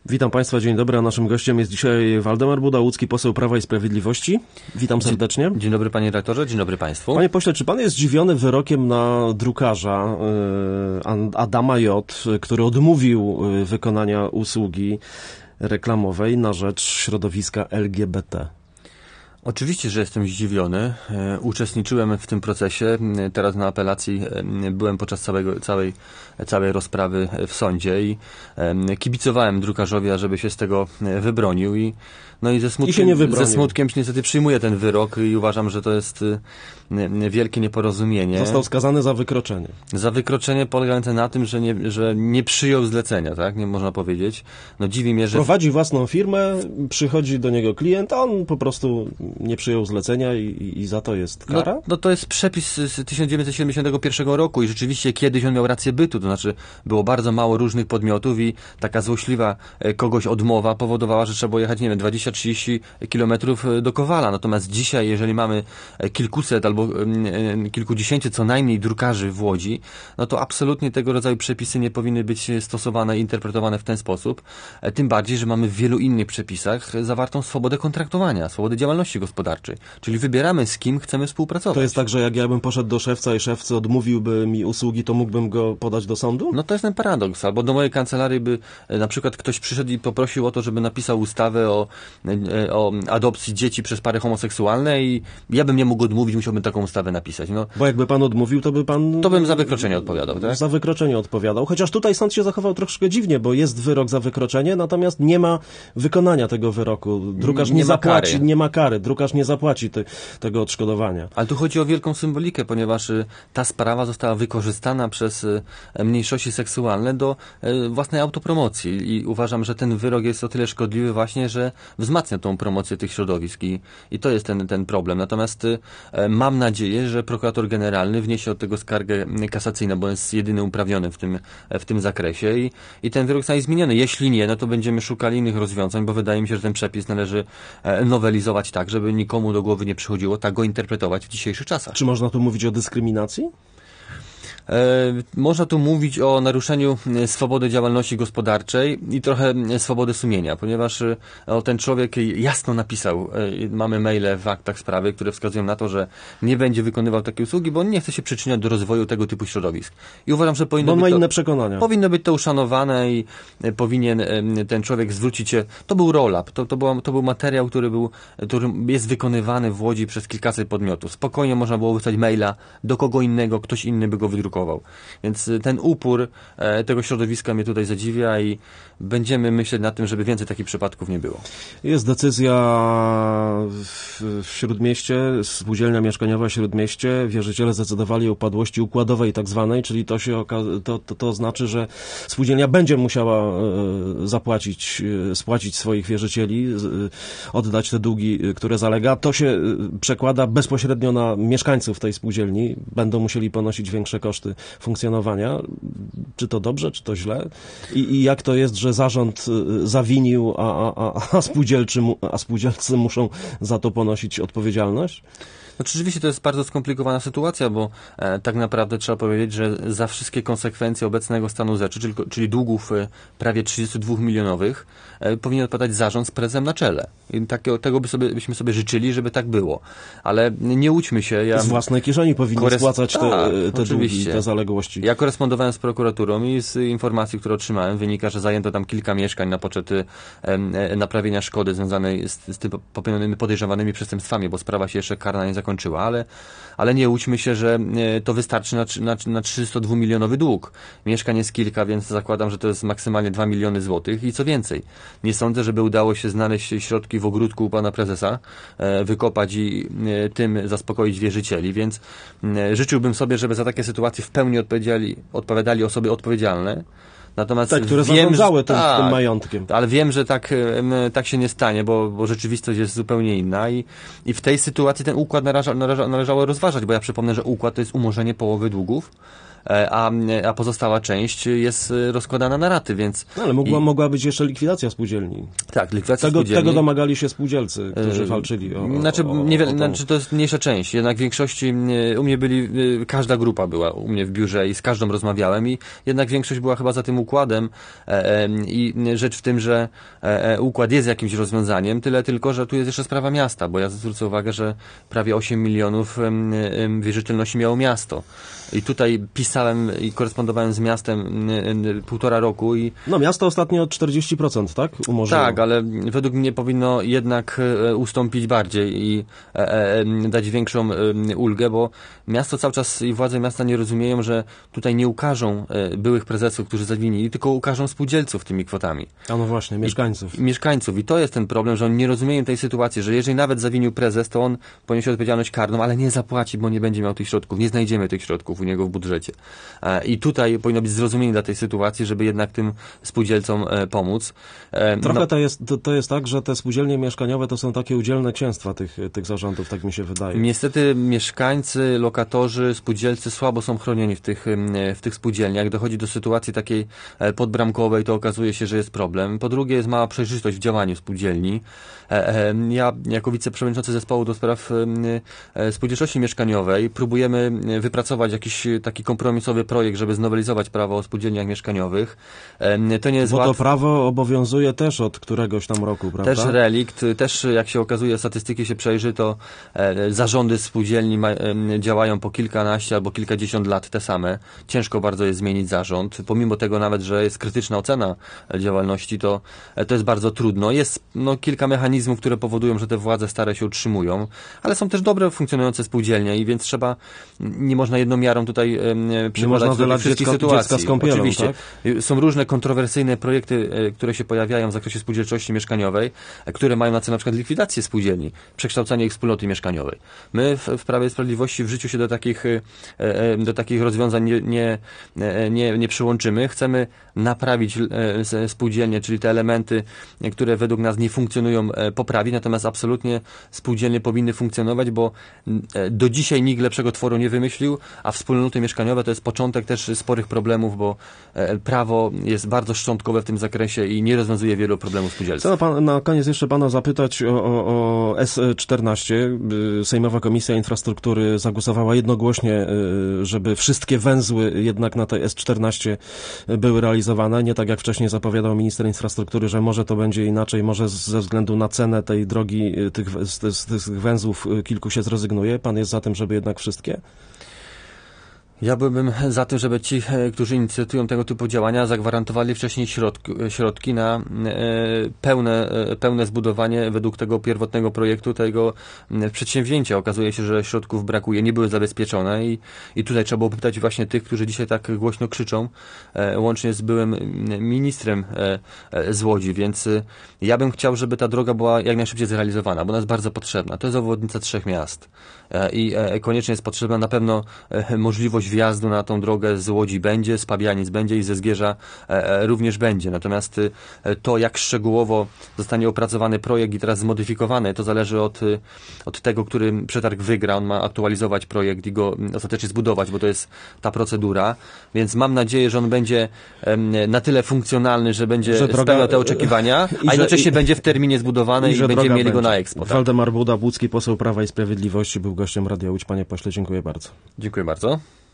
Witam Państwa, dzień dobry, a naszym gościem jest dzisiaj Waldemar Buda, łódzki poseł Prawa i Sprawiedliwości. Witam serdecznie. Dzień dobry panie redaktorze, dzień dobry państwu. Panie pośle, czy pan jest zdziwiony wyrokiem na drukarza Adama J., który odmówił wykonania usługi reklamowej na rzecz środowiska LGBT? Oczywiście, że jestem zdziwiony. Uczestniczyłem w tym procesie. Teraz na apelacji byłem podczas całej rozprawy w sądzie i kibicowałem drukarzowi, żeby się z tego wybronił no i ze smutkiem niestety przyjmuję ten wyrok i uważam, że to jest wielkie nieporozumienie. Został skazany za wykroczenie. Za wykroczenie polegające na tym, że nie przyjął zlecenia, tak? Nie można powiedzieć. No dziwi mnie, że... Prowadzi własną firmę, przychodzi do niego klient, a on po prostu nie przyjął zlecenia i za to jest kara? No to jest przepis z 1971 roku i rzeczywiście kiedyś on miał rację bytu, to znaczy było bardzo mało różnych podmiotów i taka złośliwa kogoś odmowa powodowała, że trzeba było jechać, nie wiem, 20-30 kilometrów do Kowala. Natomiast dzisiaj, jeżeli mamy kilkuset albo kilkudziesięciu co najmniej drukarzy w Łodzi, no to absolutnie tego rodzaju przepisy nie powinny być stosowane i interpretowane w ten sposób. Tym bardziej, że mamy w wielu innych przepisach zawartą swobodę kontraktowania, swobodę działalności gospodarczej. Czyli wybieramy, z kim chcemy współpracować. To jest tak, że jak ja bym poszedł do szewca i szewcy odmówiłby mi usługi, to mógłbym go podać do sądu? No to jest ten paradoks. Albo do mojej kancelarii by na przykład ktoś przyszedł i poprosił o to, żeby napisał ustawę o adopcji dzieci przez pary homoseksualne i ja bym nie mógł odmówić, musiałbym taką ustawę napisać. No, bo jakby pan odmówił, to by pan... To bym za wykroczenie odpowiadał, tak? Za wykroczenie odpowiadał. Chociaż tutaj sąd się zachował troszkę dziwnie, bo jest wyrok za wykroczenie, natomiast nie ma wykonania tego wyroku. Drukarz nie zapłaci, kary. Nie ma kary. Drukarz nie zapłaci tego odszkodowania. Ale tu chodzi o wielką symbolikę, ponieważ ta sprawa została wykorzystana przez mniejszości seksualne do własnej autopromocji i uważam, że ten wyrok jest o tyle szkodliwy właśnie, że wzmacnia tą promocję tych środowisk i to jest ten problem. Natomiast mam nadzieję, że prokurator generalny wniesie od tego skargę kasacyjną, bo jest jedyny uprawniony w tym zakresie i ten wyrok zostanie zmieniony. Jeśli nie, no to będziemy szukali innych rozwiązań, bo wydaje mi się, że ten przepis należy nowelizować tak, żeby nikomu do głowy nie przychodziło tak go interpretować w dzisiejszych czasach. Czy można tu mówić o dyskryminacji? Można tu mówić o naruszeniu swobody działalności gospodarczej i trochę swobody sumienia, ponieważ ten człowiek jasno napisał, mamy maile w aktach sprawy, które wskazują na to, że nie będzie wykonywał takiej usługi, bo on nie chce się przyczyniać do rozwoju tego typu środowisk. I uważam, że inne przekonania. Powinno być to uszanowane i powinien ten człowiek zwrócić się. To był roll-up, to był materiał, który jest wykonywany w Łodzi przez kilkaset podmiotów. Spokojnie można było wysłać maila do kogo innego, ktoś inny by go wydrukował. Więc ten upór tego środowiska mnie tutaj zadziwia i będziemy myśleć nad tym, żeby więcej takich przypadków nie było. Jest decyzja w Śródmieście, spółdzielnia mieszkaniowa Śródmieście. Wierzyciele zdecydowali o upadłości układowej tak zwanej, czyli to znaczy, że spółdzielnia będzie musiała spłacić swoich wierzycieli, oddać te długi, które zalega. To się przekłada bezpośrednio na mieszkańców tej spółdzielni. Będą musieli ponosić większe koszty funkcjonowania. Czy to dobrze, czy to źle? I jak to jest, że zarząd zawinił, a spółdzielcy muszą za to ponosić odpowiedzialność? No, rzeczywiście to jest bardzo skomplikowana sytuacja, bo tak naprawdę trzeba powiedzieć, że za wszystkie konsekwencje obecnego stanu rzeczy, czyli długów prawie 32 milionowych, powinien odpowiadać zarząd z prezesem na czele. I tego byśmy sobie życzyli, żeby tak było. Ale nie łudźmy się. Z własnej kieszeni powinni spłacać te długi, te zaległości. Ja korespondowałem z prokuraturą i z informacji, które otrzymałem, wynika, że zajęto tam kilka mieszkań na poczet naprawienia szkody związanej z tym popełnionymi podejrzewanymi przestępstwami, bo sprawa się jeszcze karna nie zakończyła, ale nie łudźmy się, że to wystarczy na 302-milionowy dług. Mieszkań jest kilka, więc zakładam, że to jest maksymalnie 2 miliony złotych i co więcej. Nie sądzę, żeby udało się znaleźć środki w ogródku u pana prezesa, wykopać i tym zaspokoić wierzycieli, więc życzyłbym sobie, żeby za takie sytuacje w pełni odpowiadali osoby odpowiedzialne. Natomiast które zarządzały tym majątkiem. Ale wiem, że tak się nie stanie, bo rzeczywistość jest zupełnie inna i w tej sytuacji ten układ należało rozważać, bo ja przypomnę, że układ to jest umorzenie połowy długów, a pozostała część jest rozkładana na raty, więc... No, ale mogła być jeszcze likwidacja spółdzielni. Tak, likwidacja spółdzielni. Tego domagali się spółdzielcy, którzy walczyli Znaczy to jest mniejsza część, jednak w większości u mnie każda grupa była u mnie w biurze i z każdą rozmawiałem i jednak większość była chyba za tym układem i rzecz w tym, że układ jest jakimś rozwiązaniem, tyle tylko, że tu jest jeszcze sprawa miasta, bo ja zwrócę uwagę, że prawie 8 milionów wierzytelności miało miasto. I tutaj pisałem i korespondowałem z miastem 1,5 roku i... No miasto ostatnio 40%, tak? Umorzyło. Tak, ale według mnie powinno jednak ustąpić bardziej i dać większą ulgę, bo miasto cały czas i władze miasta nie rozumieją, że tutaj nie ukażą byłych prezesów, którzy zawinili, tylko ukażą spółdzielców tymi kwotami. A no właśnie, mieszkańców. Mieszkańców. I to jest ten problem, że oni nie rozumieją tej sytuacji, że jeżeli nawet zawinił prezes, to on poniesie odpowiedzialność karną, ale nie zapłaci, bo nie będzie miał tych środków. Nie znajdziemy tych środków u niego w budżecie. I tutaj powinno być zrozumienie dla tej sytuacji, żeby jednak tym spółdzielcom pomóc. Trochę to jest tak, że te spółdzielnie mieszkaniowe to są takie udzielne księstwa tych zarządów, tak mi się wydaje. Niestety mieszkańcy, lokatorzy, spółdzielcy słabo są chronieni w tych spółdzielniach. Dochodzi do sytuacji takiej podbramkowej, to okazuje się, że jest problem. Po drugie jest mała przejrzystość w działaniu spółdzielni. Ja jako wiceprzewodniczący zespołu do spraw spółdzielczości mieszkaniowej próbujemy wypracować jakiś taki kompromisowy projekt, żeby znowelizować prawo o spółdzielniach mieszkaniowych. To nie jest Bo to prawo obowiązuje też od któregoś tam roku, prawda? Też relikt, też jak się okazuje, statystyki się przejrzy, to zarządy spółdzielni działają po kilkanaście albo kilkadziesiąt lat te same. Ciężko bardzo jest zmienić zarząd. Pomimo tego nawet, że jest krytyczna ocena działalności, to jest bardzo trudno. Jest kilka mechanizmów, które powodują, że te władze stare się utrzymują, ale są też dobre funkcjonujące spółdzielnie i więc nie można jedną miarą tutaj przykładać do wszystkich sytuacji. Z kąpielą, oczywiście. Tak? Są różne kontrowersyjne projekty, które się pojawiają w zakresie spółdzielczości mieszkaniowej, które mają na celu na przykład likwidację spółdzielni, przekształcanie ich wspólnoty mieszkaniowej. My w Prawie i Sprawiedliwości w życiu się do takich rozwiązań nie przyłączymy. Chcemy naprawić spółdzielnie, czyli te elementy, które według nas nie funkcjonują, poprawić, natomiast absolutnie spółdzielnie powinny funkcjonować, bo do dzisiaj nikt lepszego tworu nie wymyślił, a wspólnoty mieszkaniowe to jest początek też sporych problemów, bo prawo jest bardzo szczątkowe w tym zakresie i nie rozwiązuje wielu problemów spółdzielstw. Chcę na koniec jeszcze pana zapytać o S14. Sejmowa Komisja Infrastruktury zagłosowała jednogłośnie, żeby wszystkie węzły jednak na tej S14 były realizowane. Nie tak jak wcześniej zapowiadał minister infrastruktury, że może to będzie inaczej, może ze względu na cenę tej drogi, z tych węzłów kilku się zrezygnuje. Pan jest za tym, żeby jednak wszystkie? Ja byłbym za tym, żeby ci, którzy inicjują tego typu działania, zagwarantowali wcześniej środki na pełne zbudowanie według tego pierwotnego projektu, tego przedsięwzięcia. Okazuje się, że środków brakuje, nie były zabezpieczone i tutaj trzeba było pytać właśnie tych, którzy dzisiaj tak głośno krzyczą, łącznie z byłym ministrem z Łodzi, więc ja bym chciał, żeby ta droga była jak najszybciej zrealizowana, bo ona jest bardzo potrzebna. To jest obwodnica 3 miast i koniecznie jest potrzebna na pewno możliwość wjazdu na tą drogę z Łodzi będzie, z Pabianic będzie i ze Zgierza również będzie. Natomiast to, jak szczegółowo zostanie opracowany projekt i teraz zmodyfikowany, to zależy od tego, który przetarg wygra. On ma aktualizować projekt i go ostatecznie zbudować, bo to jest ta procedura. Więc mam nadzieję, że on będzie na tyle funkcjonalny, że będzie spełniał te oczekiwania, a jednocześnie będzie w terminie zbudowany i będziemy mieli go na Expo. Tak? Waldemar Buda, łódzki poseł Prawa i Sprawiedliwości, był gościem Radia Łódź. Panie pośle, dziękuję bardzo. Dziękuję bardzo.